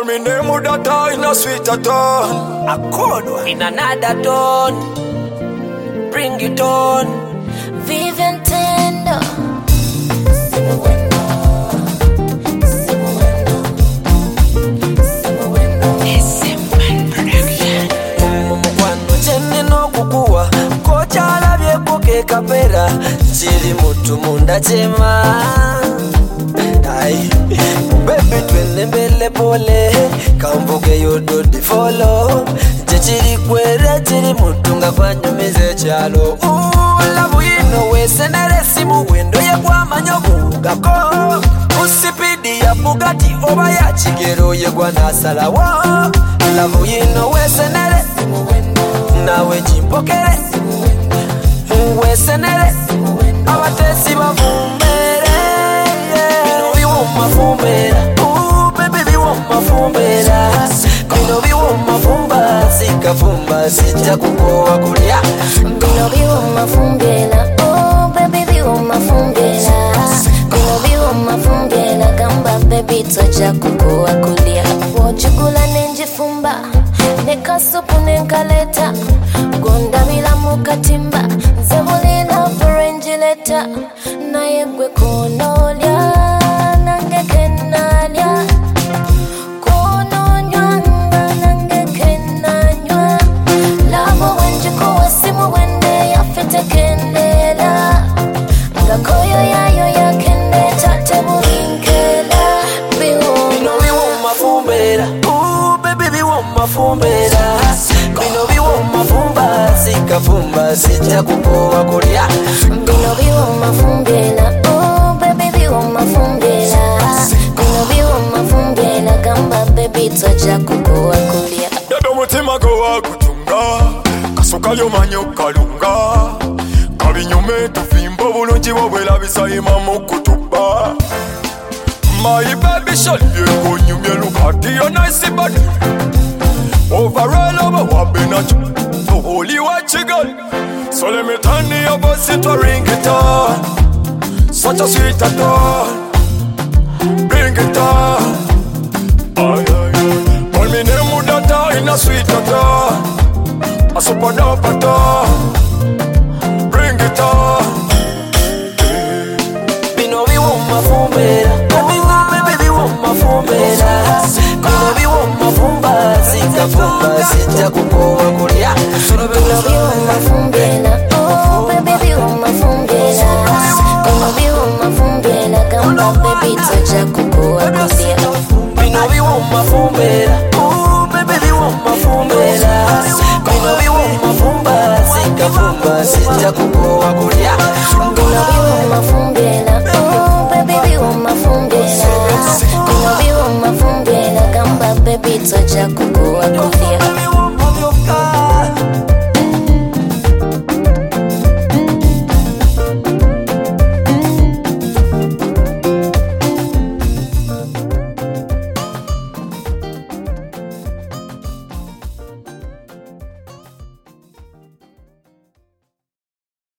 Call me name with a tone in a sweeter tone. A cold one in another tone. Bring it on. Vivian Tendo. Kapera chiri mutu munda chema ai baby twende mbele pole kambuke yodo di follow chiri kwere chiri mutu ngafanyumize chalo labu ino wesenere simu wendo ye kwa manyobu gako usipidi ya Bugatti oba ya chigero ye kwa nasalawo labu ino wesenere simu wendo nawe jimpokere wesenere abatesi bavumbere bino biwoma fumbera baby biwoma fumbera bino biwoma fumba sikafumba sijja kukowa kulya Bino biwoma fumbera baby biwoma fumbera bino biwoma fumbera gamba baby toja kukowa kulya wojugula nenjifumba nekasupu nenkaleta gondabila mukatimba nzebulina furenjileta naye gwe konolya nange kenalya kononywanga nange kenanywa labo wenjikuwa simu wende yafite kendela ngakoyo yayo yakendeta tebulinkela biwoma fumbera baby biwoma fumbera bino biwoma fumba sikafumba sijja kukowa kulya bino biwoma fumbera baby biwoma fumbera bino biwoma fumbera gamba baby toja kukowa kulya dodo mutima gowa kutunga kasoka lyomanyo kalunga kabinyume tufimba bulungi bwobwera bisayima mu kutuba my baby shall you go nyumye look at your nice body overall over what been at the holy what you got so let me turn your boss to ring it on such a sweet tone bring it on ay ay call me name with a tone in a sweet tone a super dope tone bring it on bino biwoma fumbera baby biwoma fumbera bino biwoma fumba sikafumba sijja kukowa kulya bino biwoma fumbera baby biwoma fumbera bino biwoma fumbera gamba baby toja kukowa kulya bino biwoma fumbera baby biwoma fumbera bino biwoma fumba sikafumba sijja kukowa kulya